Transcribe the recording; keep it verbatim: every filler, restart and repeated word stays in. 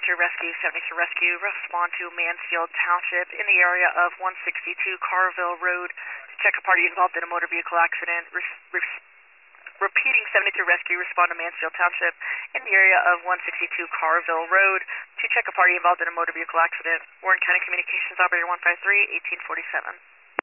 seventy-two Rescue, seventy-two Rescue, respond to Mansfield Township in the area of one sixty-two Carville Road to check a party involved in a motor vehicle accident. Re re repeating seventy-two Rescue, respond to Mansfield Township in the area of one sixty-two Carville Road to check a party involved in a motor vehicle accident. Warren County Communications Operator one five three, eighteen forty-seven.